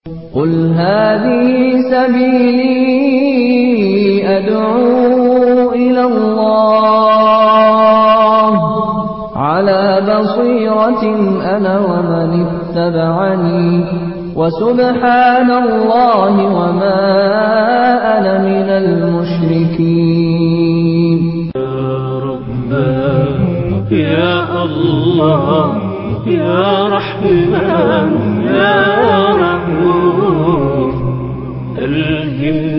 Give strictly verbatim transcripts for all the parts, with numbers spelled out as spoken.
قل هذه سبيلي أدعو إلى الله على بصيرة أنا ومن اتبعني وسبحان الله وما أنا من المشركين. يا ربنا يا الله يا رحمن يا رحوم ألهم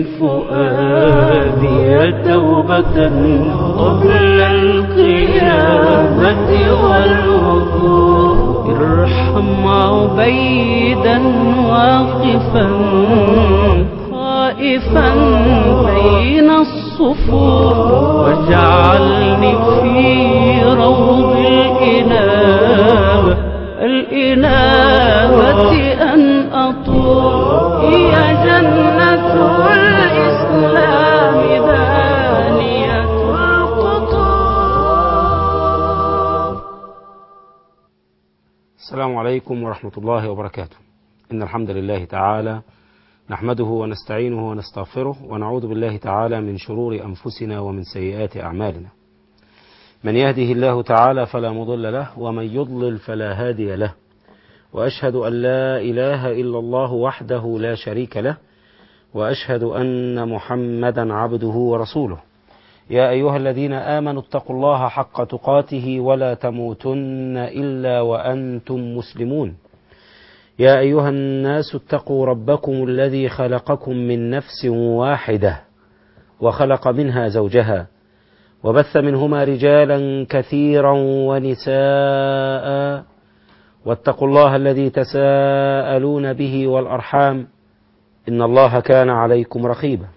فؤادي توبة قبل القيامة والوقوف ارحم عبيدا واقفا خائفا بين الصفوف واجعلني في روض الإنابة الإنابة أن أطوف هي جنة الإسلام دانية القطوف. السلام عليكم ورحمة الله وبركاته. إن الحمد لله تعالى نحمده ونستعينه ونستغفره ونعوذ بالله تعالى من شرور أنفسنا ومن سيئات أعمالنا. من يهده الله تعالى فلا مضل له ومن يضلل فلا هادي له، وأشهد أن لا إله إلا الله وحده لا شريك له، وأشهد أن محمدا عبده ورسوله. يا أيها الذين آمنوا اتقوا الله حق تقاته ولا تموتن إلا وأنتم مسلمون. يا أيها الناس اتقوا ربكم الذي خلقكم من نفس واحدة وخلق منها زوجها وبث منهما رجالا كثيرا ونساء واتقوا الله الذي تساءلون به والأرحام إن الله كان عليكم رقيبا.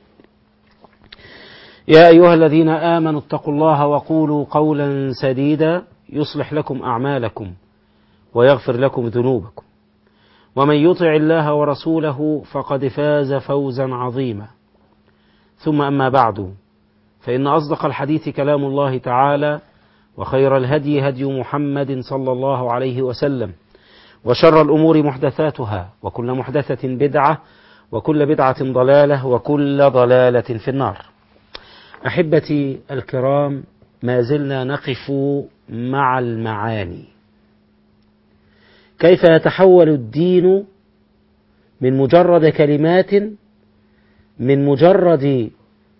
يا أيها الذين آمنوا اتقوا الله وقولوا قولا سديدا يصلح لكم أعمالكم ويغفر لكم ذنوبكم، ومن يطع الله ورسوله فقد فاز فوزا عظيما. ثم أما بعد، فإن أصدق الحديث كلام الله تعالى، وخير الهدي هدي محمد صلى الله عليه وسلم، وشر الأمور محدثاتها، وكل محدثة بدعة، وكل بدعة ضلالة، وكل ضلالة في النار. أحبتي الكرام، ما زلنا نقف مع المعاني. كيف يتحول الدين من مجرد كلمات، من مجرد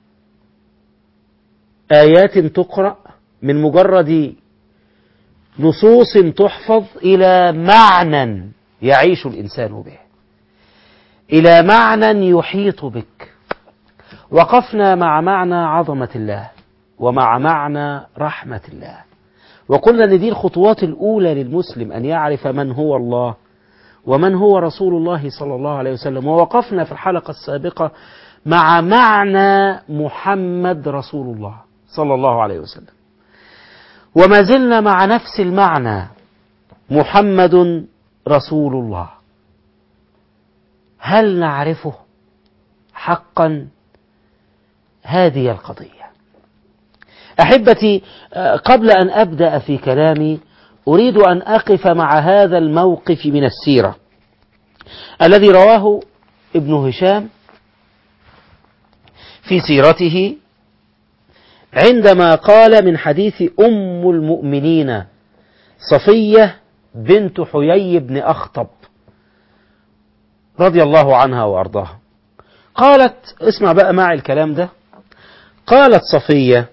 آيات تقرأ، من مجرد نصوص تحفظ، إلى معنى يعيش الإنسان به، إلى معنى يحيط بك. وقفنا مع معنى عظمة الله ومع معنى رحمة الله، وقلنا أن دي الخطوات الأولى للمسلم، أن يعرف من هو الله ومن هو رسول الله صلى الله عليه وسلم. ووقفنا في الحلقة السابقة مع معنى محمد رسول الله صلى الله عليه وسلم، وما زلنا مع نفس المعنى محمد رسول الله. هل نعرفه حقا؟ هذه القضية. أحبتي، قبل أن أبدأ في كلامي أريد أن أقف مع هذا الموقف من السيرة الذي رواه ابن هشام في سيرته عندما قال من حديث أم المؤمنين صفية بنت حيي بن أخطب رضي الله عنها وأرضاها. قالت، اسمع بقى معي الكلام ده، قالت صفية: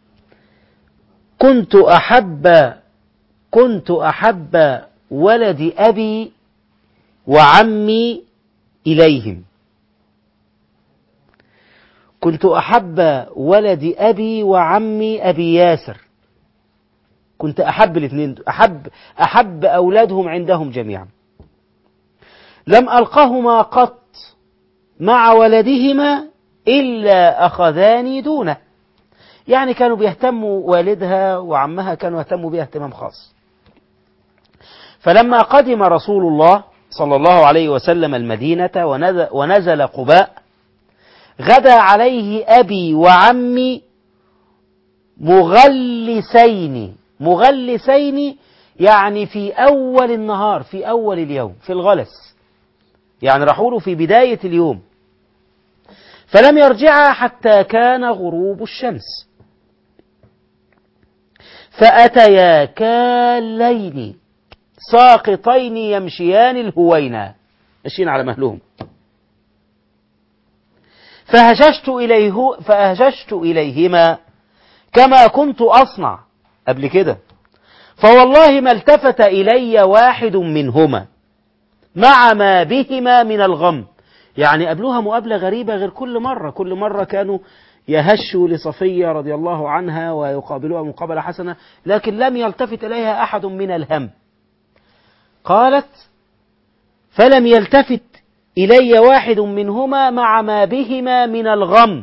كنت أحب كنت أحب ولد أبي وعمي إليهم كنت أحب ولد أبي وعمي أبي ياسر كنت أحب الاثنين، أحب أحب أولادهم عندهم جميعا. لم ألقهما قط مع ولدهما إلا أخذاني دونه. يعني كانوا بيهتموا، والدها وعمها كانوا يهتموا بها اهتمام خاص. فلما قدم رسول الله صلى الله عليه وسلم المدينة ونزل قباء، غدا عليه أبي وعمي مغلسين. مغلسين يعني في أول النهار، في أول اليوم، في الغلس. يعني راحوا له في بداية اليوم، فلم يرجعا حتى كان غروب الشمس، فأتيا كالليل ساقطين يمشيان الهوينا، ماشيين على مهلهم. فهججت إليه فأهججت إليهما كما كنت أصنع قبل كده، فوالله ما التفت إلي واحد منهما مع ما بهما من الغم. يعني قابلوها مقابلة غريبة غير كل مرة، كل مرة كانوا يهشوا لصفية رضي الله عنها ويقابلوها مقابلة حسنة، لكن لم يلتفت إليها أحد من الهم. قالت: فلم يلتفت إلي واحد منهما مع ما بهما من الغم.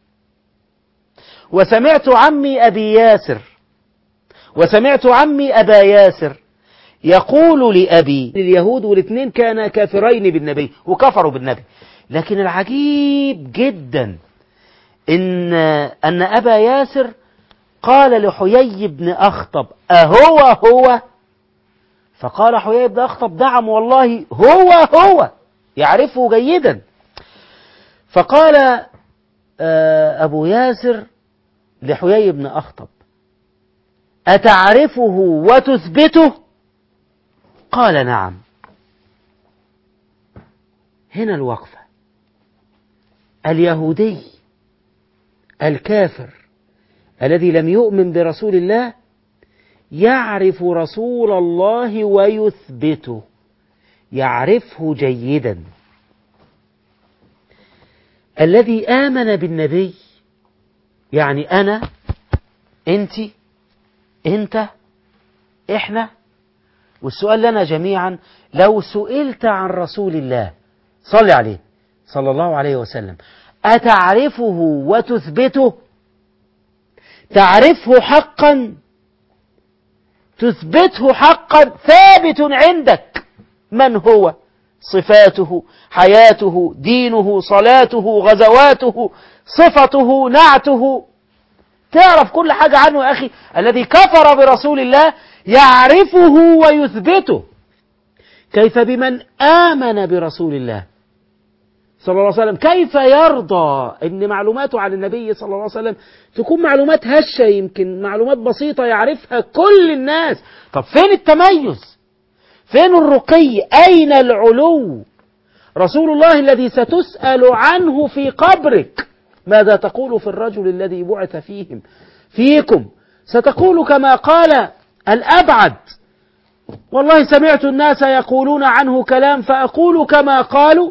وسمعت عمي أبي ياسر وسمعت عمي أبا ياسر يقول لأبي، اليهود والاثنين كانا كافرين بالنبي وكفروا بالنبي، لكن العجيب جدا إن, أن أبا ياسر قال لحيي بن أخطب: أهو هو؟ فقال حيي بن أخطب: نعم والله هو هو، يعرفه جيدا. فقال أبو ياسر لحيي بن أخطب: أتعرفه وتثبته؟ قال: نعم. هنا الوقفة. اليهودي الكافر الذي لم يؤمن برسول الله يعرف رسول الله ويثبته، يعرفه جيدا. الذي آمن بالنبي، يعني أنا، أنت، أنت، إحنا، والسؤال لنا جميعا: لو سئلت عن رسول الله صلى عليه صلى الله عليه وسلم أتعرفه وتثبته؟ تعرفه حقا، تثبته حقا، ثابت عندك من هو، صفاته، حياته، دينه، صلاته، غزواته، صفته، نعته، تعرف كل حاجة عنه يا أخي. الذي كفر برسول الله يعرفه ويثبته، كيف بمن آمن برسول الله صلى الله عليه وسلم؟ كيف يرضى أن معلوماته عن النبي صلى الله عليه وسلم تكون معلومات هشة، يمكن معلومات بسيطة يعرفها كل الناس؟ طب فين التميز؟ فين الرقي؟ أين العلو؟ رسول الله الذي ستسأل عنه في قبرك: ماذا تقول في الرجل الذي بعث فيهم فيكم؟ ستقول كما قال الأبعد: والله سمعت الناس يقولون عنه كلام فأقول كما قالوا.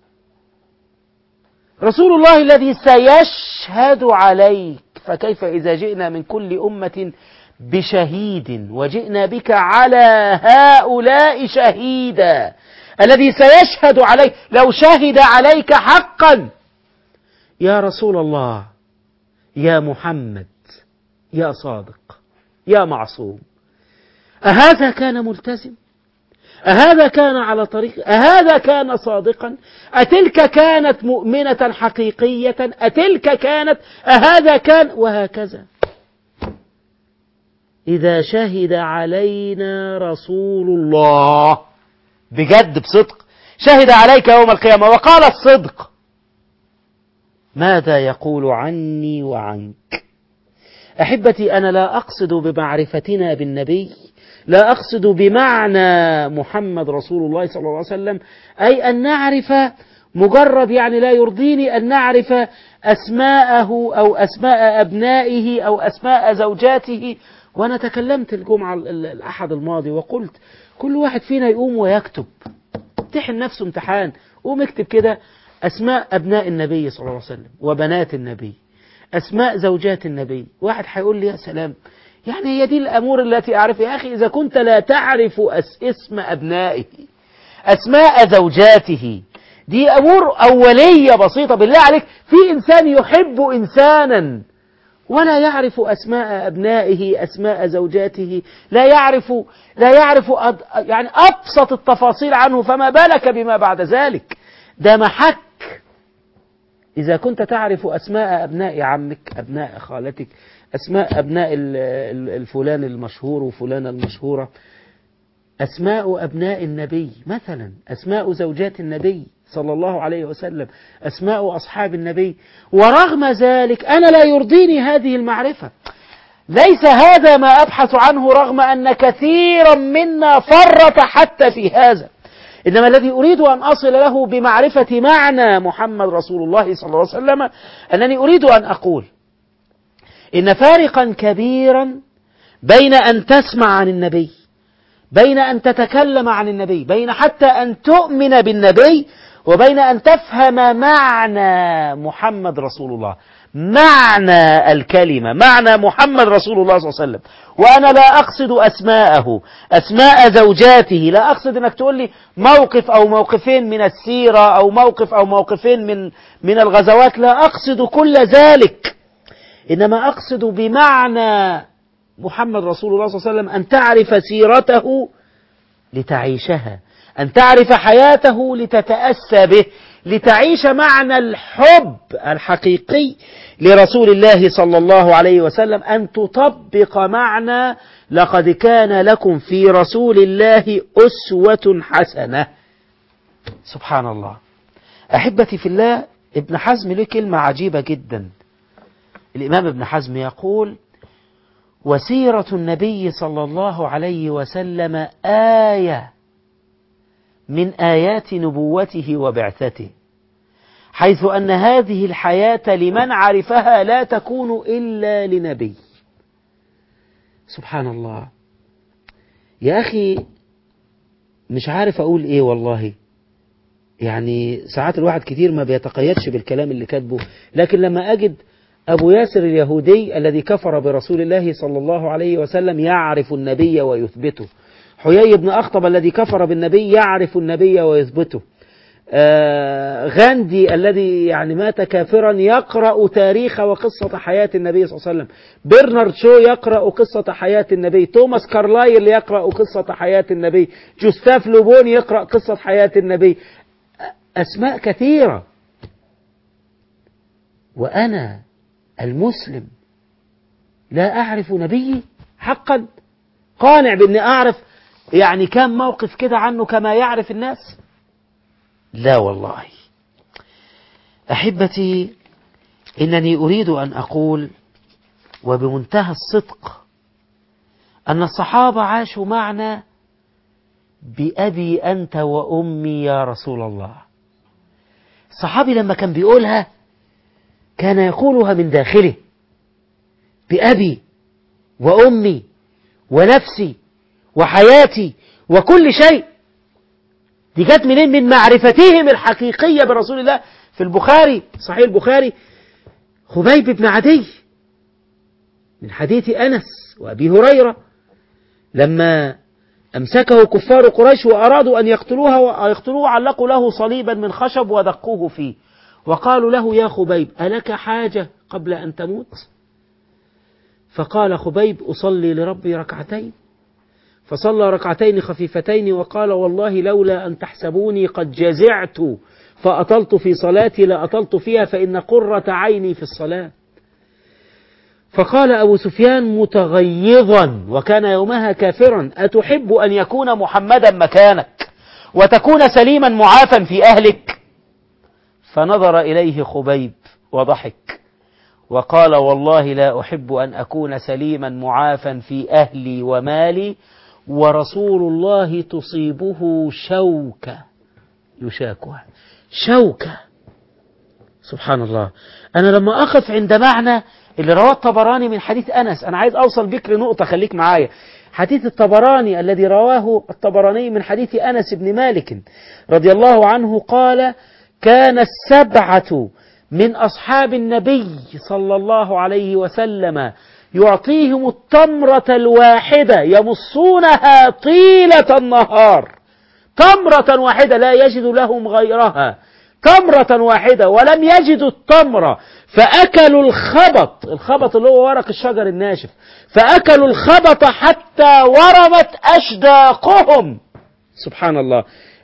رسول الله الذي سيشهد عليك، فكيف إذا جئنا من كل أمة بشهيد وجئنا بك على هؤلاء شهيدا؟ الذي سيشهد عليك، لو شهد عليك حقا: يا رسول الله، يا محمد، يا صادق، يا معصوم، أهذا كان ملتزم؟ أهذا كان على طريق؟ أهذا كان صادقا؟ أتلك كانت مؤمنة حقيقية؟ أتلك كانت؟ أهذا كان؟ وهكذا. إذا شهد علينا رسول الله بجد بصدق، شهد عليك يوم القيامة وقال الصدق، ماذا يقول عني وعنك؟ أحبتي، أنا لا أقصد بمعرفتنا بالنبي، لا أقصد بمعنى محمد رسول الله صلى الله عليه وسلم أي أن نعرف مجرد، يعني لا يرضيني أن نعرف أسماءه أو أسماء أبنائه أو أسماء زوجاته. وأنا تكلمت الجمعة الأحد الماضي وقلت: كل واحد فينا يقوم ويكتب، امتحن نفسه امتحان، قوم اكتب كده أسماء أبناء النبي صلى الله عليه وسلم وبنات النبي، أسماء زوجات النبي. واحد هيقول لي: يا سلام، يعني هي دي الأمور التي أعرفها؟ يا أخي، إذا كنت لا تعرف اسم أبنائه، أسماء زوجاته، دي أمور أولية بسيطة. بالله عليك، في إنسان يحب إنسانا ولا يعرف أسماء أبنائه، أسماء زوجاته، لا يعرف لا يعرف أد... يعني أبسط التفاصيل عنه، فما بالك بما بعد ذلك؟ ده محك. إذا كنت تعرف أسماء أبناء عمك، أبناء خالتك، أسماء أبناء الفلان المشهور وفلانة المشهورة، أسماء أبناء النبي مثلا، أسماء زوجات النبي صلى الله عليه وسلم، أسماء أصحاب النبي. ورغم ذلك أنا لا يرضيني هذه المعرفة، ليس هذا ما أبحث عنه، رغم أن كثيرا منا فرط حتى في هذا. إنما الذي أريد أن أصل له بمعرفة معنى محمد رسول الله صلى الله عليه وسلم أنني أريد أن أقول إن فارقا كبيرا بين أن تسمع عن النبي، بين أن تتكلم عن النبي، بين حتى أن تؤمن بالنبي، وبين أن تفهم معنى محمد رسول الله، معنى الكلمة، معنى محمد رسول الله صلى الله عليه وسلم. وأنا لا أقصد أسماءه، أسماء زوجاته، لا أقصد أنك تقول لي موقف أو موقفين من السيرة أو موقف أو موقفين من من الغزوات، لا أقصد كل ذلك، إنما أقصد بمعنى محمد رسول الله صلى الله عليه وسلم أن تعرف سيرته لتعيشها، أن تعرف حياته لتتأسى به، لتعيش معنى الحب الحقيقي لرسول الله صلى الله عليه وسلم، أن تطبق معنى لقد كان لكم في رسول الله أسوة حسنة. سبحان الله. أحبتي في الله، ابن حزم له كلمة عجيبة جدا. الإمام ابن حزم يقول: وسيرة النبي صلى الله عليه وسلم آية من آيات نبوته وبعثته، حيث أن هذه الحياة لمن عرفها لا تكون إلا لنبي. سبحان الله. يا أخي مش عارف أقول إيه والله، يعني ساعات الواحد كتير ما بيتقيدش بالكلام اللي كاتبه، لكن لما أجد أبو ياسر اليهودي الذي كفر برسول الله صلى الله عليه وسلم يعرف النبي ويثبته، حيي بن أخطب الذي كفر بالنبي يعرف النبي ويثبته، آه غاندي الذي يعني مات كافرا يقرأ تاريخ وقصة حياة النبي صلى الله عليه وسلم، برنارد شو يقرأ قصة حياة النبي، توماس كارلايل يقرأ قصة حياة النبي، جوستاف لوبون يقرأ قصة حياة النبي، أسماء كثيرة. وأنا المسلم لا أعرف نبيي حقا، قانع بأني أعرف يعني كم موقف كده عنه كما يعرف الناس؟ لا والله. أحبتي، إنني أريد أن أقول وبمنتهى الصدق أن الصحابة عاشوا معنا بأبي أنت وأمي يا رسول الله. الصحابي لما كان بيقولها كان يقولها من داخله، بأبي وأمي ونفسي وحياتي وكل شيء. دي جت منين؟ من معرفتهم الحقيقية برسول الله. في البخاري، صحيح البخاري، خبيب بن عدي من حديث أنس وأبي هريرة لما أمسكه كفار قريش وأرادوا أن يقتلوها ويقتلوه، علقوا له صليبا من خشب ودقوه فيه، وقالوا له: يا خبيب ألك حاجة قبل أن تموت؟ فقال خبيب: أصلي لربي ركعتين. فصلى ركعتين خفيفتين وقال: والله لولا أن تحسبوني قد جزعت فأطلت في صلاتي لأطلت فيها، فإن قرة عيني في الصلاة. فقال أبو سفيان متغيظا، وكان يومها كافرا: أتحب أن يكون محمدا مكانك وتكون سليما معافا في أهلك؟ فنظر إليه خبيب وضحك وقال: والله لا أحب أن أكون سليما معافا في أهلي ومالي ورسول الله تصيبه شوكة يشاكها. شوكة. سبحان الله. أنا لما أقف عند معنى اللي رواه الطبراني من حديث أنس، أنا عايز أوصل بك لنقطة، خليك معايا. حديث الطبراني الذي رواه الطبراني من حديث أنس بن مالك رضي الله عنه قال: كان السبعة من أصحاب النبي صلى الله عليه وسلم يعطيهم التمرة الواحدة يمصونها طيلة النهار، تمرة واحدة لا يجد لهم غيرها، تمرة واحدة، ولم يجدوا التمرة فأكلوا الخبط، الخبط اللي هو ورق الشجر الناشف، فأكلوا الخبط حتى ورمت أشداقهم. سبحان الله.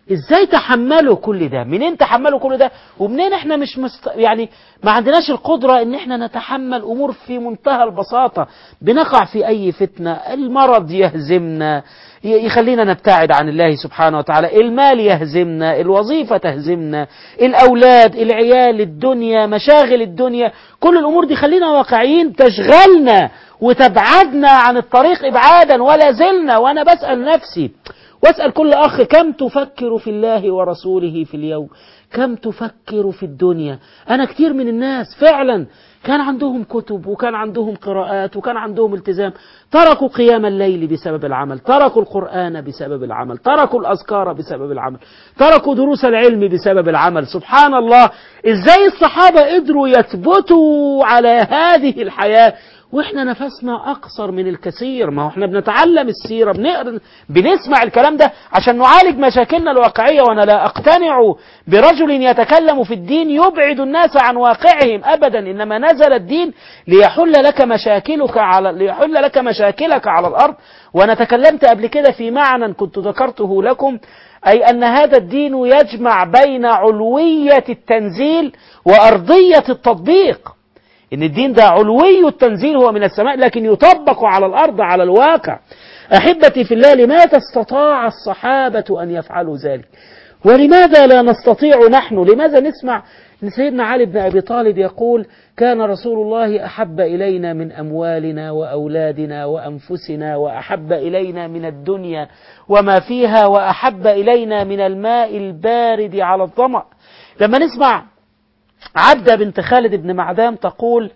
ازاي تحملوا كل ده؟ منين تحملوا كل ده؟ ومنين احنا مش مست... يعني ما عندناش القدرة ان احنا نتحمل امور في منتهى البساطة؟ بنقع في اي فتنة، المرض يهزمنا يخلينا نبتعد عن الله سبحانه وتعالى، المال يهزمنا، الوظيفة تهزمنا، الاولاد، العيال، الدنيا، مشاغل الدنيا، كل الامور دي خلينا واقعيين تشغلنا وتبعدنا عن الطريق ابعادا ولا زلنا. وانا بسأل نفسي واسأل كل أخ: كم تفكر في الله ورسوله في اليوم؟ كم تفكر في الدنيا؟ أنا كتير من الناس فعلا كان عندهم كتب وكان عندهم قراءات وكان عندهم التزام، تركوا قيام الليل بسبب العمل، تركوا القرآن بسبب العمل، تركوا الأذكار بسبب العمل، تركوا دروس العلم بسبب العمل. سبحان الله، إزاي الصحابة قدروا يثبتوا على هذه الحياة واحنا نفسنا اقصر من الكثير؟ ما هو احنا بنتعلم السيرة، بنقرا بنسمع الكلام ده عشان نعالج مشاكلنا الواقعية. وانا لا اقتنع برجل يتكلم في الدين يبعد الناس عن واقعهم ابدا، انما نزل الدين ليحل لك مشاكلك على ليحل لك مشاكلك على الارض. وانا تكلمت قبل كده في معنى كنت ذكرته لكم، أي أن هذا الدين يجمع بين علوية التنزيل وأرضية التطبيق. إن الدين ده علوي التنزيل، هو من السماء، لكن يطبق على الأرض على الواقع. أحبتي في الله، لماذا استطاع الصحابة أن يفعلوا ذلك؟ ولماذا لا نستطيع نحن؟ لماذا نسمع أن سيدنا علي بن أبي طالب يقول: كان رسول الله أحب إلينا من أموالنا وأولادنا وأنفسنا، وأحب إلينا من الدنيا وما فيها، وأحب إلينا من الماء البارد على الظمأ. لما نسمع عبدة بنت خالد بن معدام تقول: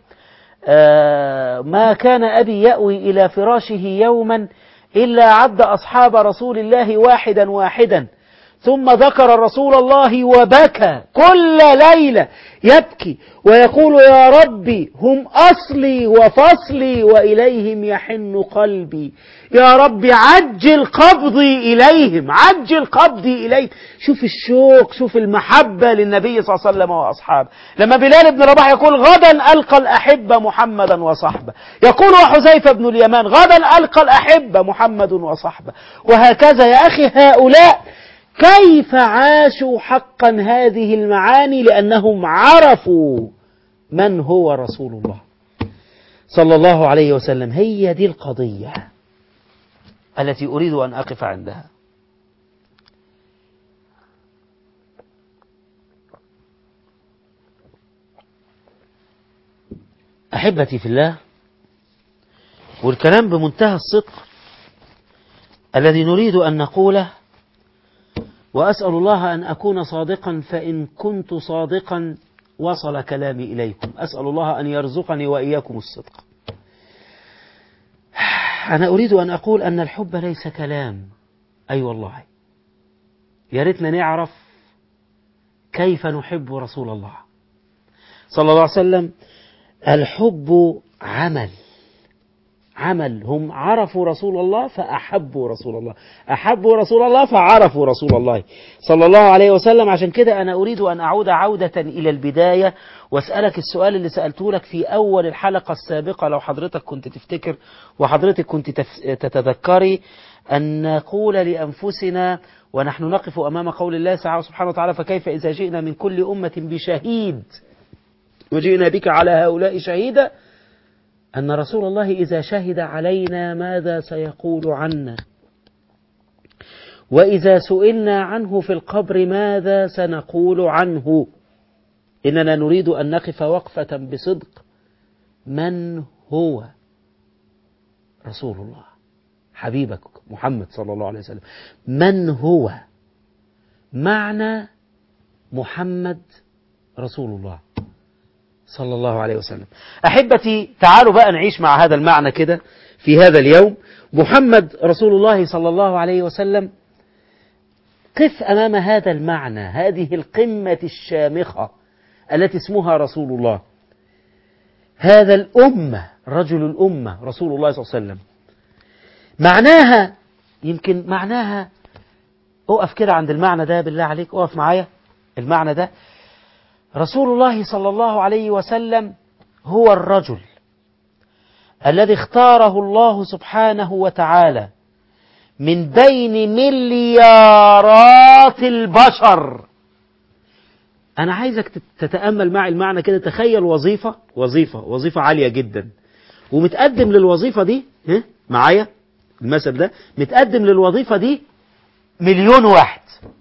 آه ما كان أبي يأوي إلى فراشه يوما إلا عد أصحاب رسول الله واحدا واحدا، ثم ذكر رسول الله وبكى كل ليلة، يبكي ويقول: يا ربي هم أصلي وفصلي وإليهم يحن قلبي، يا ربي عجل قبضي إليهم، عجل قبضي إليهم. شوف الشوق، شوف المحبة للنبي صلى الله عليه وسلم وأصحابه. لما بلال بن رباح يقول: غدا ألقى الأحبة محمدا وصحبه، يقول وحذيفة بن اليمان: غدا ألقى الأحبة محمد وصحبه. وهكذا يا أخي، هؤلاء كيف عاشوا حقا هذه المعاني؟ لأنهم عرفوا من هو رسول الله صلى الله عليه وسلم. هي دي القضية التي أريد أن أقف عندها. أحبتي في الله، والكلام بمنتهى الصدق الذي نريد أن نقوله، وأسأل الله أن أكون صادقا، فإن كنت صادقا وصل كلامي إليكم. أسأل الله أن يرزقني وإياكم الصدق. أنا أريد أن أقول أن الحب ليس كلام. أي أيوة والله، يا ريتنا نعرف كيف نحب رسول الله صلى الله عليه وسلم. الحب عمل، عمل. هم عرفوا رسول الله فأحبوا رسول الله، أحبوا رسول الله فعرفوا رسول الله صلى الله عليه وسلم. عشان كده أنا أريد أن أعود عودة إلى البداية وأسألك السؤال اللي سألته لك في أول الحلقة السابقة، لو حضرتك كنت تفتكر وحضرتك كنت تتذكري، أن نقول لأنفسنا ونحن نقف أمام قول الله سبحانه وتعالى: فكيف إذا جئنا من كل أمة بشهيد وجئنا بك على هؤلاء شهيدا، أن رسول الله إذا شهد علينا ماذا سيقول عنا، وإذا سئلنا عنه في القبر ماذا سنقول عنه. إننا نريد أن نقف وقفة بصدق. من هو رسول الله حبيبك محمد صلى الله عليه وسلم؟ من هو؟ معنى محمد رسول الله صلى الله عليه وسلم. أحبتي، تعالوا بقى نعيش مع هذا المعنى كده في هذا اليوم. محمد رسول الله صلى الله عليه وسلم، قف أمام هذا المعنى، هذه القمة الشامخة التي اسمها رسول الله. هذا الأمة، رجل الأمة رسول الله صلى الله عليه وسلم. معناها، يمكن معناها، أقف كده عند المعنى ده بالله عليك، أقف معايا. المعنى ده: رسول الله صلى الله عليه وسلم هو الرجل الذي اختاره الله سبحانه وتعالى من بين مليارات البشر. أنا عايزك تتأمل معي المعنى كده. تخيل وظيفة وظيفة وظيفة عالية جدا، ومتقدم للوظيفة دي، ها معايا المثل ده، متقدم للوظيفة دي مليون واحد.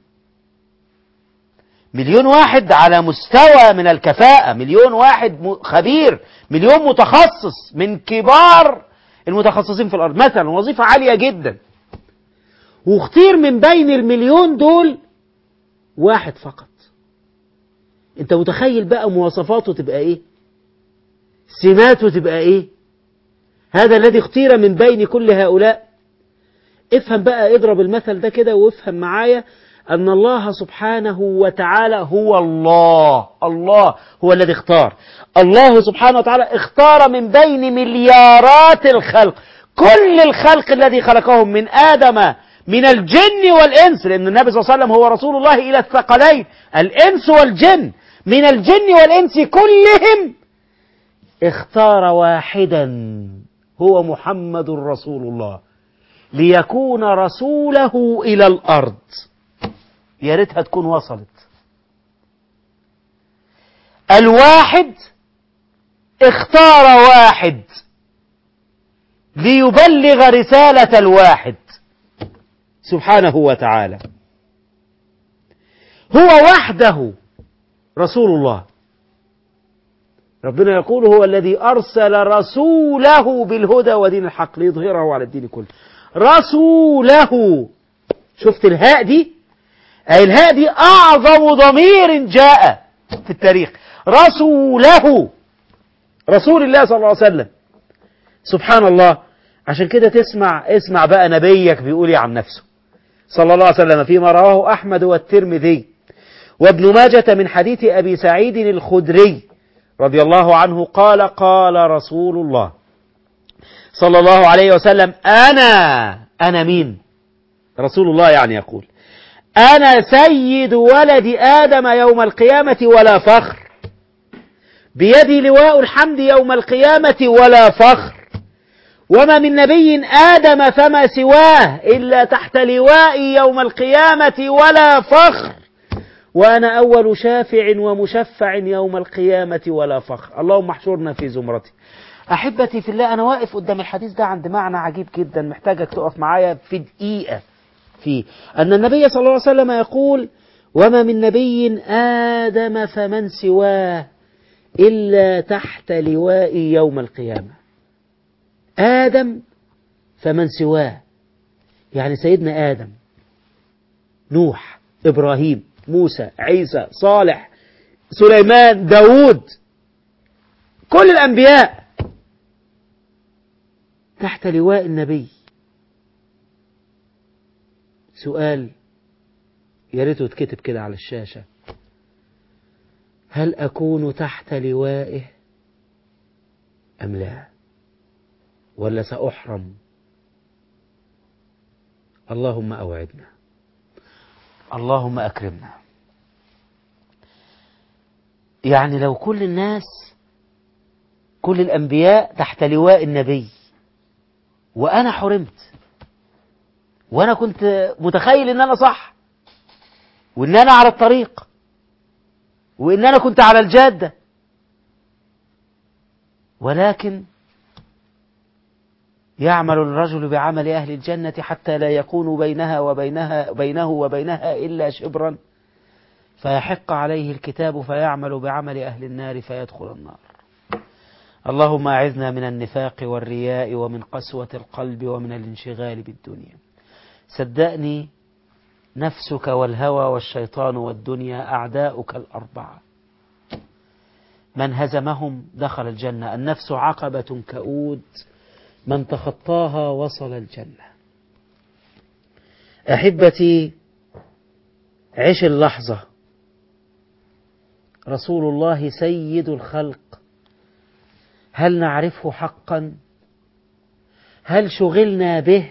مليون واحد على مستوى من الكفاءة، مليون واحد خبير، مليون متخصص من كبار المتخصصين في الأرض مثلا، وظيفة عالية جدا، واختير من بين المليون دول واحد فقط. انت متخيل بقى مواصفاته تبقى ايه؟ سماته تبقى ايه؟ هذا الذي اختير من بين كل هؤلاء. افهم بقى، اضرب المثل ده كده وافهم معايا أن الله سبحانه وتعالى هو الله. الله هو الذي اختار. الله سبحانه وتعالى اختار من بين مليارات الخلق، كل الخلق الذي خلقهم من آدم من الجن والإنس، لأن النبي صلى الله عليه وسلم هو رسول الله إلى الثقلين الإنس والجن. من الجن والإنس كلهم اختار واحدا هو محمد رسول الله ليكون رسوله إلى الأرض. يا ريتها تكون وصلت. الواحد اختار واحد ليبلغ رسالة الواحد سبحانه وتعالى. هو وحده رسول الله. ربنا يقول هو الذي أرسل رسوله بالهدى ودين الحق ليظهره على الدين كله. رسوله. شفت الهاء دي؟ أي الهاء دي أعظم ضمير جاء في التاريخ. رسوله، رسول الله صلى الله عليه وسلم. سبحان الله. عشان كده تسمع اسمع بقى نبيك بيقول إيه عن نفسه صلى الله عليه وسلم فيما رواه أحمد والترمذي وابن ماجة من حديث أبي سعيد الخدري رضي الله عنه قال قال رسول الله صلى الله عليه وسلم أنا أنا مين؟ رسول الله يعني يقول أنا سيد ولد آدم يوم القيامة ولا فخر، بيدي لواء الحمد يوم القيامة ولا فخر، وما من نبي آدم فما سواه إلا تحت لوائي يوم القيامة ولا فخر، وأنا أول شافع ومشفع يوم القيامة ولا فخر. اللهم احشرنا في زمرتي. أحبتي في الله، أنا واقف قدام الحديث ده عند معنى عجيب جدا محتاجك تقف معايا في دقيقة فيه. أن النبي صلى الله عليه وسلم يقول وما من نبي آدم فمن سواه إلا تحت لوائي يوم القيامة. آدم فمن سواه، يعني سيدنا آدم، نوح، إبراهيم، موسى، عيسى، صالح، سليمان، داود، كل الأنبياء تحت لواء النبي. سؤال يا ريته يتكتب كده على الشاشة: هل أكون تحت لوائه أم لا؟ ولا سأحرم؟ اللهم أوعدنا، اللهم أكرمنا. يعني لو كل الناس، كل الأنبياء تحت لواء النبي وأنا حرمت، وأنا كنت متخيل إن أنا صح، وإن أنا على الطريق، وإن أنا كنت على الجادة، ولكن يعمل الرجل بعمل أهل الجنة حتى لا يكون بينها وبينها بينه وبينها إلا شبرا فيحق عليه الكتاب فيعمل بعمل أهل النار فيدخل النار. اللهم أعذنا من النفاق والرياء ومن قسوة القلب ومن الانشغال بالدنيا. صدقني نفسك والهوى والشيطان والدنيا أعداؤك الأربعة، من هزمهم دخل الجنة. النفس عقبة كؤود، من تخطاها وصل الجنة. أحبتي عش اللحظة. رسول الله سيد الخلق، هل نعرفه حقا؟ هل شغلنا به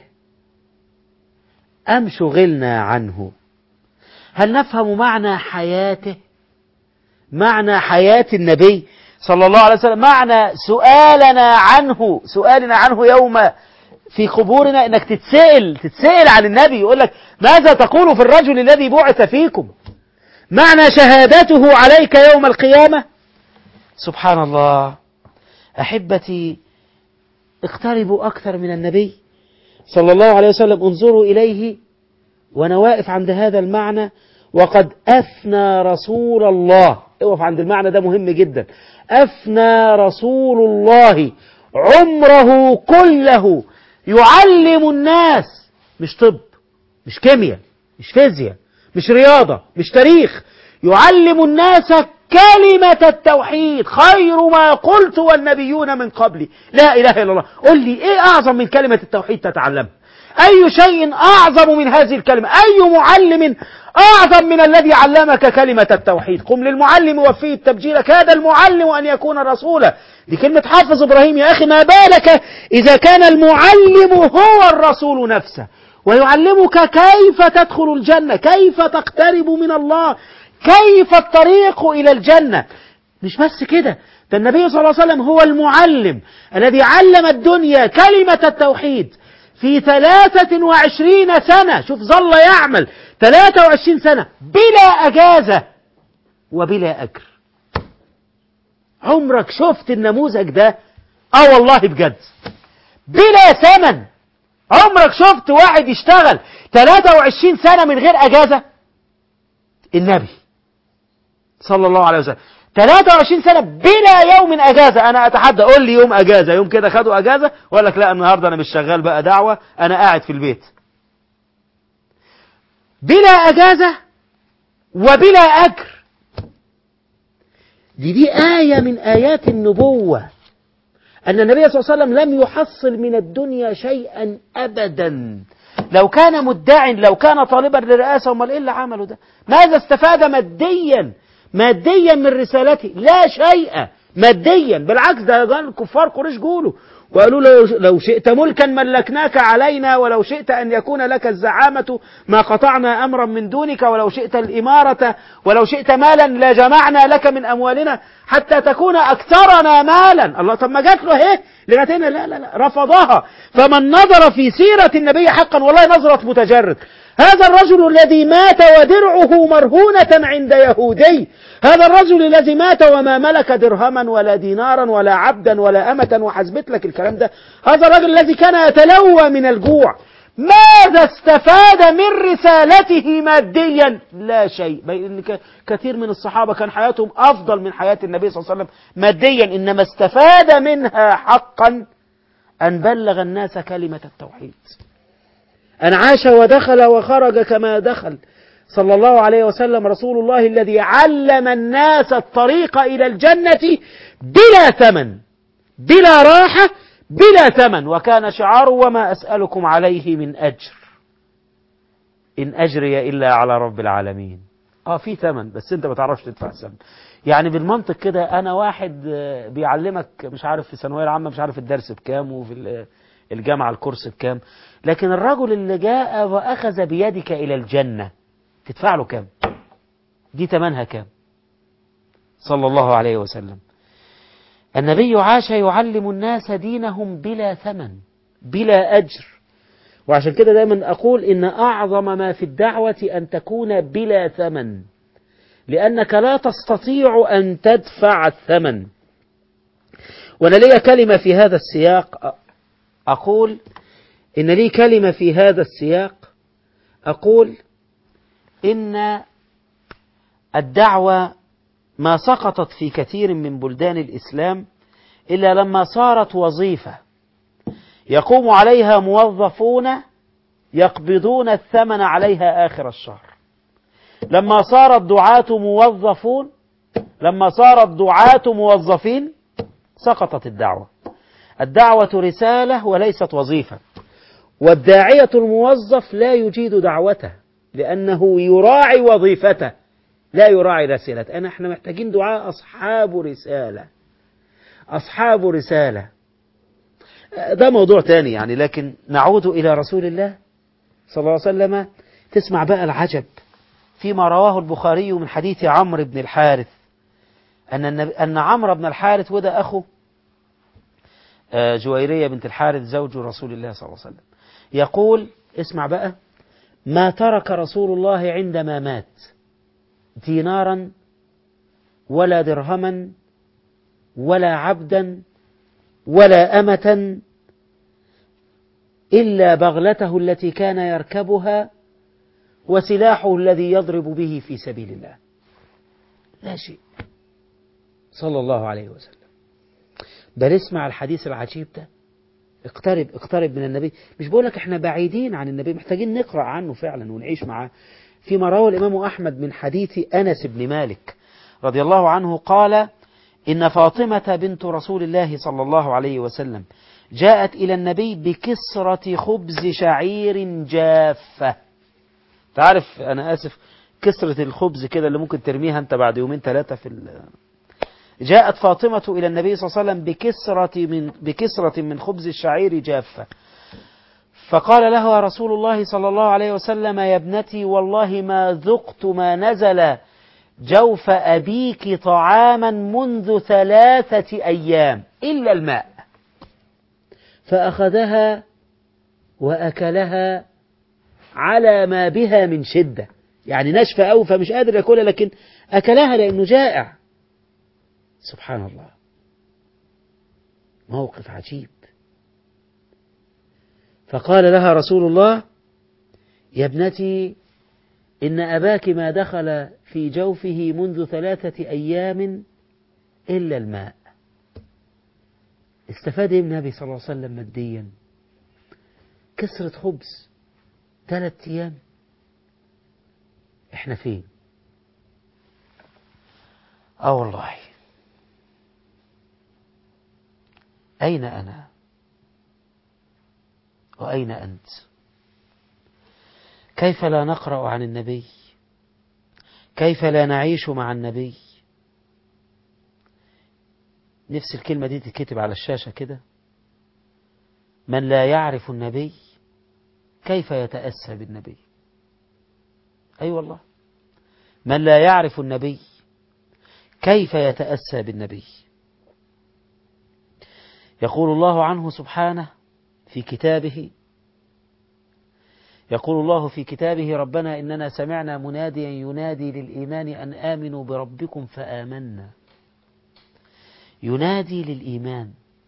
أم شغلنا عنه؟ هل نفهم معنى حياته، معنى حياة النبي صلى الله عليه وسلم، معنى سؤالنا عنه، سؤالنا عنه يوم في قبورنا انك تتسأل تتسأل عن النبي، يقول لك ماذا تقول في الرجل الذي بعث فيكم؟ معنى شهادته عليك يوم القيامة. سبحان الله. أحبتي، اقتربوا أكثر من النبي صلى الله عليه وسلم، انظروا إليه. وأنا واقف عند هذا المعنى، وقد أفنى رسول الله، اقف عند المعنى ده مهم جدا، أفنى رسول الله عمره كله يعلم الناس، مش طب، مش كيمياء، مش فيزياء، مش رياضة، مش تاريخ، يعلم الناس كلمة التوحيد. خير ما قلت والنبيون من قبلي لا إله إلا الله. قل لي إيه أعظم من كلمة التوحيد تتعلمها؟ أي شيء أعظم من هذه الكلمة؟ أي معلم أعظم من الذي علمك كلمة التوحيد؟ قم للمعلم وفيه التبجيل، كاد المعلم أن يكون رسولا. دي كلمة حافظ إبراهيم. يا أخي ما بالك إذا كان المعلم هو الرسول نفسه، ويعلمك كيف تدخل الجنة، كيف تقترب من الله، كيف الطريق إلى الجنة. مش بس كده، ده النبي صلى الله عليه وسلم هو المعلم الذي علم الدنيا كلمة التوحيد في ثلاثة وعشرين سنة. شوف، ظل يعمل ثلاثة وعشرين سنة بلا أجازة وبلا أجر. عمرك شفت النموذج ده؟ اه والله بجد، بلا ثمن. عمرك شفت واحد يشتغل ثلاثة وعشرين سنة من غير أجازة؟ النبي صلى الله عليه وسلم ثلاثة وعشرين سنة بلا يوم أجازة. أنا أتحدى، قول لي يوم أجازة، يوم كده خدوا أجازة وقال لك لا النهاردة أنا مش شغال بقى دعوة، أنا قاعد في البيت. بلا أجازة وبلا أجر. دي دي آية من آيات النبوة، أن النبي صلى الله عليه وسلم لم يحصل من الدنيا شيئا أبدا. لو كان مدعي، لو كان طالبا للرئاسة، امال إيه اللي عمله ده؟ ماذا استفاد ماديا ماديا من رسالته؟ لا شيء ماديا. بالعكس، ده قال كفار قريش قولوا وقالوا له لو شئت ملكا ملكناك علينا، ولو شئت أن يكون لك الزعامة ما قطعنا أمرا من دونك، ولو شئت الإمارة، ولو شئت مالا لجمعنا لك من أموالنا حتى تكون أكثرنا مالا. الله، طب ما جات له اهي لغاية هنا؟ لا لا لا، رفضها. فمن نظر في سيرة النبي حقا، والله نظرة متجرد. هذا الرجل الذي مات ودرعه مرهونة عند يهودي، هذا الرجل الذي مات وما ملك درهما ولا دينارا ولا عبدا ولا أمة، وحسبت لك الكلام ده، هذا الرجل الذي كان يتلوى من الجوع، ماذا استفاد من رسالته ماديا؟ لا شيء. كثير من الصحابة كان حياتهم أفضل من حياة النبي صلى الله عليه وسلم ماديا، إنما استفاد منها حقا أن بلغ الناس كلمة التوحيد، أن عاش ودخل وخرج كما دخل صلى الله عليه وسلم، رسول الله الذي علم الناس الطريق إلى الجنة بلا ثمن، بلا راحة، بلا ثمن. وكان شعاره وما أسألكم عليه من أجر إن أجري إلا على رب العالمين. آه في ثمن، بس أنت ما تعرفش تدفع الثمن. يعني بالمنطق كده، أنا واحد بيعلمك مش عارف في الثانوية العامة مش عارف الدرس بكام، وفي الجامعة الكورس بكام، لكن الرجل اللي جاء وأخذ بيدك إلى الجنة تدفع له كام؟ دي ثمنها كام؟ صلى الله عليه وسلم. النبي عاش يعلم الناس دينهم بلا ثمن، بلا أجر. وعشان كده دايما أقول إن أعظم ما في الدعوة أن تكون بلا ثمن، لأنك لا تستطيع أن تدفع الثمن. وأنا لي كلمة في هذا السياق أقول إن لي كلمة في هذا السياق أقول إن الدعوة ما سقطت في كثير من بلدان الإسلام إلا لما صارت وظيفة يقوم عليها موظفون يقبضون الثمن عليها آخر الشهر. لما صار الدعاة موظفون لما صار الدعاة موظفين سقطت الدعوة. الدعوة رسالة وليست وظيفة، والداعية الموظف لا يجيد دعوته لأنه يراعي وظيفته لا يراعي رسالته. أنا احنا محتاجين دعاء أصحاب رسالة، أصحاب رسالة. ده موضوع تاني يعني، لكن نعود إلى رسول الله صلى الله عليه وسلم. تسمع بقى العجب فيما رواه البخاري من حديث عمرو بن الحارث أن أن عمرو بن الحارث وده أخو جويرية بنت الحارث زوج رسول الله صلى الله عليه وسلم، يقول اسمع بقى: ما ترك رسول الله عندما مات دينارا ولا درهما ولا عبدا ولا أمة إلا بغلته التي كان يركبها وسلاحه الذي يضرب به في سبيل الله. لا شيء صلى الله عليه وسلم. بل اسمع الحديث العجيب ده، اقترب اقترب من النبي. مش بقولك احنا بعيدين عن النبي، محتاجين نقرأ عنه فعلا ونعيش معاه. فيما روى الإمام أحمد من حديث أنس بن مالك رضي الله عنه قال: إن فاطمة بنت رسول الله صلى الله عليه وسلم جاءت إلى النبي بكسرة خبز شعير جافة. تعرف أنا آسف، كسرة الخبز كده اللي ممكن ترميها أنت بعد يومين ثلاثة في ال... جاءت فاطمة إلى النبي صلى الله عليه وسلم بكسرة من, بكسرة من خبز الشعير جافة، فقال لها رسول الله صلى الله عليه وسلم: يا ابنتي والله ما ذقت ما نزل جوف أبيك طعاما منذ ثلاثة أيام إلا الماء. فأخذها وأكلها على ما بها من شدة، يعني نشفة أو فمش قادر يأكلها، لكن أكلها لأنه جائع. سبحان الله، موقف عجيب. فقال لها رسول الله: يا ابنتي إن أباك ما دخل في جوفه منذ ثلاثة أيام إلا الماء. استفاد النبي صلى الله عليه وسلم ماديا كسرة خبز ثلاثة أيام. إحنا فين؟ آه والله، أين أنا وأين أنت؟ كيف لا نقرأ عن النبي؟ كيف لا نعيش مع النبي؟ نفس الكلمة دي تتكتب على الشاشة كده: من لا يعرف النبي كيف يتأسى بالنبي؟ أي أيوة والله، من لا يعرف النبي كيف يتأسى بالنبي؟ يقول الله عنه سبحانه في كتابه، يقول الله في كتابه: ربنا إننا سمعنا مناديا ينادي للإيمان أن آمنوا بربكم فآمنا. ينادي للإيمان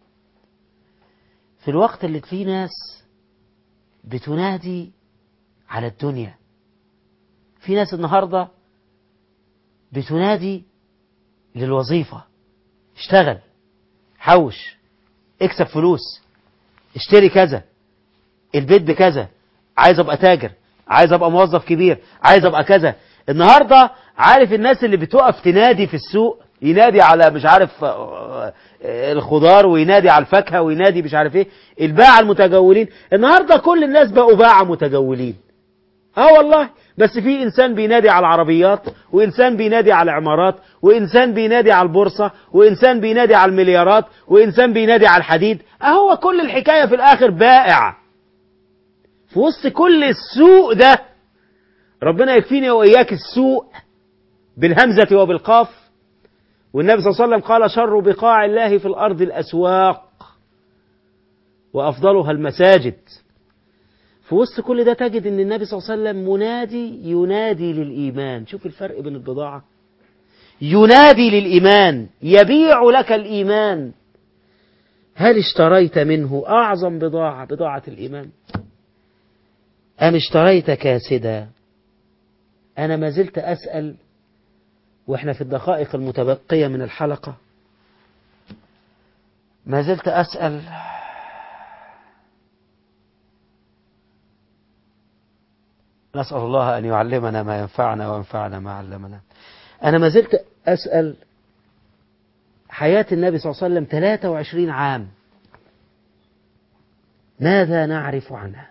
في الوقت اللي فيه ناس بتنادي على الدنيا. في ناس النهاردة بتنادي للوظيفة: اشتغل، حوش، اكسب فلوس، اشتري كذا، البيت بكذا، عايز ابقى تاجر، عايز ابقى موظف كبير، عايز ابقى كذا. النهاردة عارف الناس اللي بتقف تنادي في السوق، ينادي على مش عارف الخضار، وينادي على الفاكهة، وينادي مش عارف ايه، الباعة المتجولين. النهاردة كل الناس بقوا باعة متجولين. اه والله، بس في انسان بينادي على العربيات، وانسان بينادي على العمارات، وانسان بينادي على البورصة، وانسان بينادي على المليارات، وانسان بينادي على الحديد. اهو كل الحكاية في الاخر بائع. في وسط كل السوق ده، ربنا يكفيني واياك السوق بالهمزة وبالقاف. والنبي صلى الله عليه وسلم قال: شر بقاع الله في الارض الاسواق وافضلها المساجد. في وسط كل ده تجد ان النبي صلى الله عليه وسلم منادي ينادي للإيمان. شوف الفرق بين البضاعة، ينادي للإيمان، يبيع لك الإيمان. هل اشتريت منه أعظم بضاعة، بضاعة الإيمان، أم اشتريت كاسدا؟ أنا ما زلت أسأل، وإحنا في الدقائق المتبقية من الحلقة ما زلت أسأل: نسأل الله أن يعلمنا ما ينفعنا وينفعنا ما علمنا. أنا ما زلت أسأل، حياة النبي صلى الله عليه وسلم ثلاثة وعشرين عام، ماذا نعرف عنها؟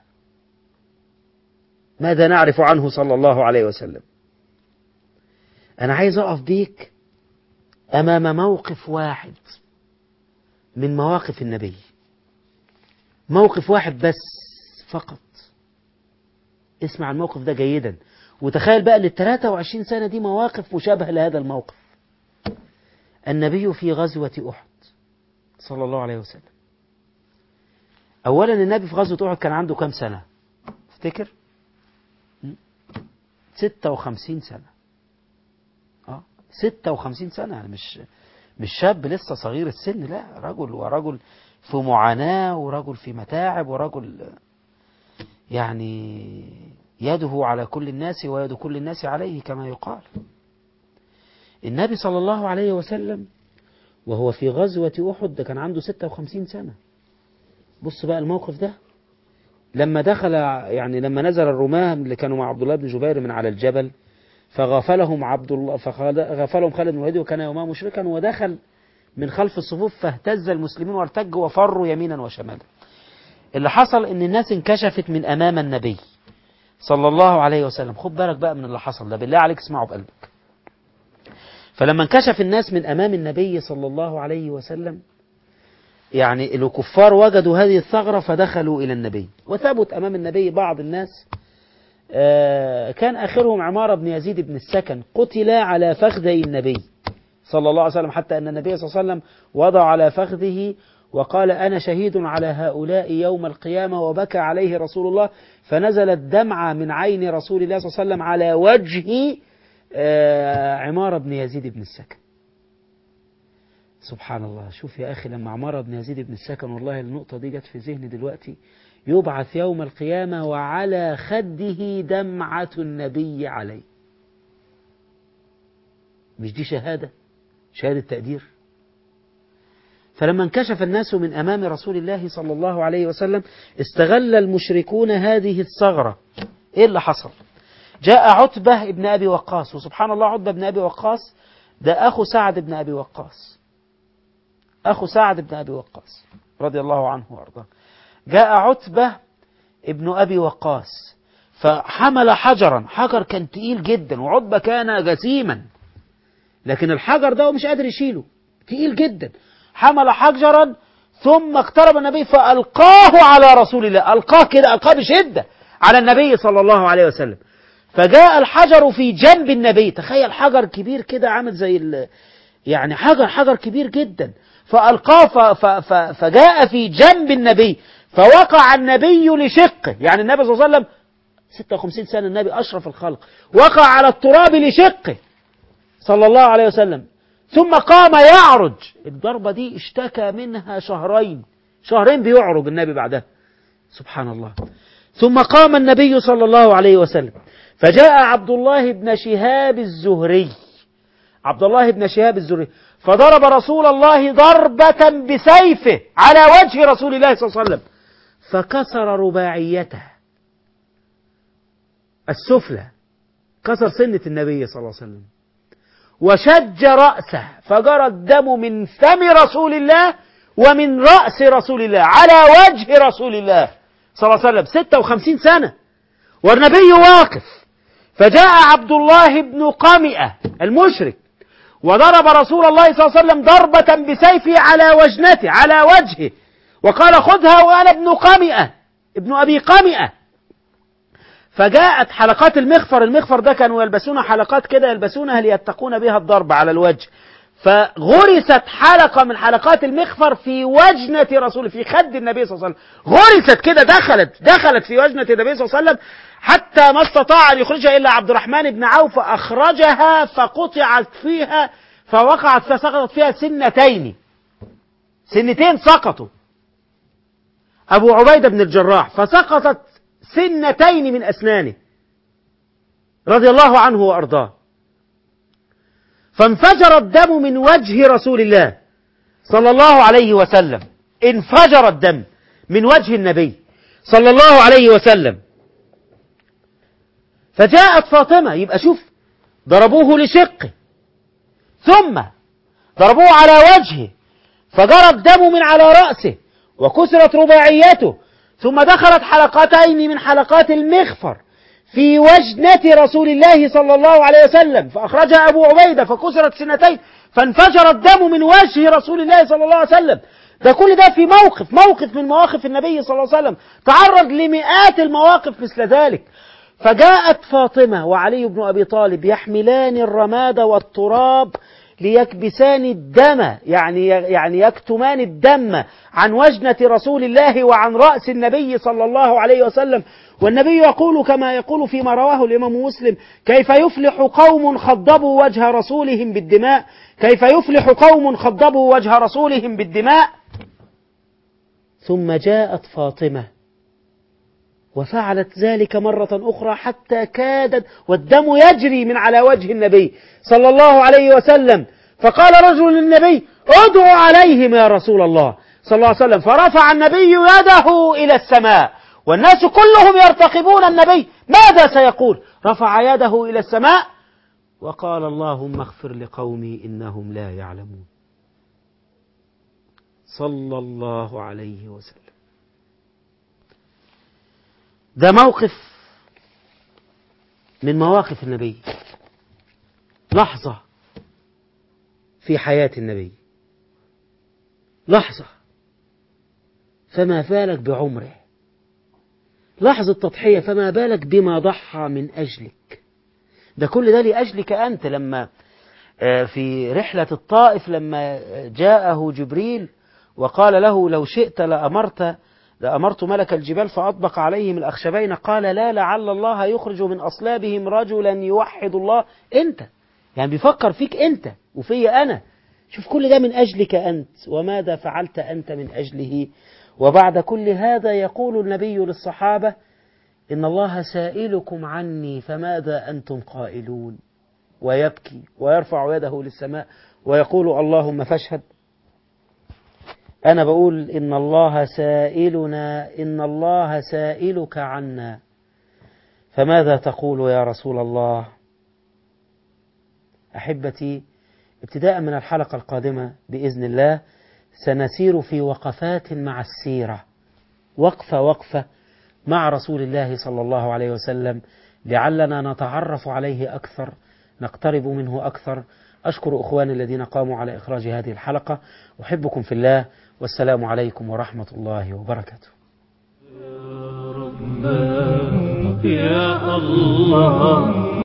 ماذا نعرف عنه صلى الله عليه وسلم؟ أنا عايز أقف بيك أمام موقف واحد من مواقف النبي، موقف واحد بس فقط. اسمع الموقف ده جيدا، وتخيل بقى ان الثلاثة وعشرين سنة دي مواقف مشابهة لهذا الموقف. النبي في غزوة أحد صلى الله عليه وسلم، أولا النبي في غزوة أحد كان عنده كام سنة؟ افتكر؟ ستة وخمسين سنة. اه ستة وخمسين سنة، يعني مش مش شاب لسه صغير السن، لا، رجل، ورجل في معاناة، ورجل في متاعب، ورجل يعني يده على كل الناس ويد كل الناس عليه كما يقال. النبي صلى الله عليه وسلم وهو في غزوة أحد ده كان عنده ستة وخمسين سنة. بص بقى الموقف ده، لما دخل يعني لما نزل الرماة اللي كانوا مع عبد الله بن جبير من على الجبل، فغفلهم عبد الله فغفلهم خالد بن الوليد وكان يومها مشركا، ودخل من خلف الصفوف فاهتز المسلمين وارتجوا وفروا يمينا وشمالا. اللي حصل ان الناس انكشفت من امام النبي صلى الله عليه وسلم. خد بالك بقى من اللي حصل ده، بالله عليك اسمعه بقلبك. فلما انكشف الناس من امام النبي صلى الله عليه وسلم، يعني الكفار وجدوا هذه الثغرة فدخلوا إلى النبي، وثبت أمام النبي بعض الناس كان آخرهم عمارة بن يزيد بن السكن، قتل على فخذي النبي صلى الله عليه وسلم، حتى أن النبي صلى الله عليه وسلم وضع على فخذه وقال أنا شهيد على هؤلاء يوم القيامة، وبكى عليه رسول الله، فنزلت دمعة من عين رسول الله صلى الله عليه وسلم على وجه عمارة بن يزيد بن السكن. سبحان الله. شوف يا أخي، لما عمارة بن يزيد بن السكن، والله النقطة دي جت في ذهني دلوقتي، يبعث يوم القيامة وعلى خده دمعة النبي عليه. مش دي شهادة؟ شهادة تقدير. فلما انكشف الناس من أمام رسول الله صلى الله عليه وسلم، استغل المشركون هذه الثغرة. إيه اللي حصل؟ جاء عتبة ابن أبي وقاص، وسبحان الله عتبة ابن أبي وقاص ده أخو سعد بن أبي وقاص، أخو سعد بن أبي وقاص رضي الله عنه وأرضاه. جاء عتبة ابن أبي وقاص فحمل حجرا، حجر كان تقيل جدا، وعتبة كان جسيما، لكن الحجر ده مش قادر يشيله، تقيل جدا. حمل حجرا ثم اقترب النبي فألقاه على رسول الله، ألقاه كده، ألقاه بشدة على النبي صلى الله عليه وسلم، فجاء الحجر في جنب النبي. تخيل حجر كبير كده عامل زي يعني حجر حجر كبير جدا، فألقاه فجاء في جنب النبي، فوقع النبي لشقه، يعني النبي صلى الله عليه وسلم ستة وخمسين سنة، النبي أشرف الخلق، وقع على التراب لشقه صلى الله عليه وسلم، ثم قام يعرج. الضربة دي اشتكى منها شهرين، شهرين بيعرج النبي بعدها، سبحان الله. ثم قام النبي صلى الله عليه وسلم، فجاء عبد الله بن شهاب الزهري، عبد الله بن شهاب الزهري فضرب رسول الله ضربة بسيفه على وجه رسول الله صلى الله عليه وسلم، فكسر رباعيته السفلى، كسر سنة النبي صلى الله عليه وسلم، وشج رأسه، فجرى الدم من فم رسول الله ومن رأس رسول الله على وجه رسول الله صلى الله عليه وسلم. ستة وخمسين سنة والنبي واقف. فجاء عبد الله بن قمئة المشرك وضرب رسول الله صلى الله عليه وسلم ضربة بسيفه على وجنته، على وجهه، وقال خذها وأنا ابن قمئة، ابن أبي قمئة. فجاءت حلقات المغفر، المغفر ده كانوا يلبسون حلقات كده يلبسونها ليتقون بها الضرب على الوجه، فغرست حلقة من حلقات المغفر في وجنة رسول، في خد النبي صلى الله عليه وسلم، غرست كده، دخلت دخلت في وجنة النبي صلى الله عليه وسلم، حتى ما استطاع أن يخرجها إلا عبد الرحمن بن عوف، فأخرجها فقطعت فيها، فوقعت فسقطت فيها سنتين، سنتين سقطوا. أبو عبيدة بن الجراح فسقطت سنتين من أسنانه رضي الله عنه وأرضاه، فانفجر الدم من وجه رسول الله صلى الله عليه وسلم، انفجر الدم من وجه النبي صلى الله عليه وسلم. فجاءت فاطمة، يبقى شوف، ضربوه لشقه ثم ضربوه على وجهه فجرى الدم من على رأسه وكسرت رباعيته، ثم دخلت حلقتين من حلقات المغفر في وجنة رسول الله صلى الله عليه وسلم، فأخرجها أبو عبيدة فكسرت سنتين، فانفجر الدم من وجه رسول الله صلى الله عليه وسلم. ده كل ده في موقف موقف من مواقف النبي صلى الله عليه وسلم، تعرض لمئات المواقف مثل ذلك. فجاءت فاطمة وعلي بن أبي طالب يحملان الرماد والتراب ليكبسان الدم، يعني يعني يكتمان الدم عن وجنة رسول الله وعن رأس النبي صلى الله عليه وسلم. والنبي يقول كما يقول فيما رواه الإمام مسلم: كيف يفلح قوم خضبوا وجه رسولهم بالدماء، كيف يفلح قوم خضبوا وجه رسولهم بالدماء. ثم جاءت فاطمة وفعلت ذلك مرة أخرى حتى كادت والدم يجري من على وجه النبي صلى الله عليه وسلم. فقال رجل للنبي: ادعو عليهم يا رسول الله صلى الله عليه وسلم. فرفع النبي يده إلى السماء والناس كلهم يرتقبون النبي ماذا سيقول. رفع يده إلى السماء وقال: اللهم اغفر لقومي إنهم لا يعلمون، صلى الله عليه وسلم. ده موقف من مواقف النبي، لحظة في حياة النبي، لحظة، فما بالك بعمره، لحظة تضحية، فما بالك بما ضحى من أجلك. ده كل ده لأجلك أنت. لما في رحلة الطائف لما جاءه جبريل وقال له: لو شئت لأمرت لأمرت ملك الجبال فأطبق عليهم الأخشبين، قال: لا، لعل الله يخرج من أصلابهم رجلا يوحد الله. أنت يعني بيفكر فيك أنت وفي أنا. شوف كل ده من أجلك أنت، وماذا فعلت أنت من أجله. وبعد كل هذا يقول النبي للصحابة: إن الله سائلكم عني فماذا أنتم قائلون. ويبكي ويرفع يده للسماء ويقول: اللهم فاشهد. أنا بقول إن الله سائلنا، إن الله سائلك عنا، فماذا تقول يا رسول الله؟ أحبتي، ابتداء من الحلقة القادمة بإذن الله سنسير في وقفات مع السيرة، وقفة وقفة مع رسول الله صلى الله عليه وسلم، لعلنا نتعرف عليه أكثر، نقترب منه أكثر. أشكر أخواني الذين قاموا على إخراج هذه الحلقة. أحبكم في الله، والسلام عليكم ورحمة الله وبركاته. يا رب يا الله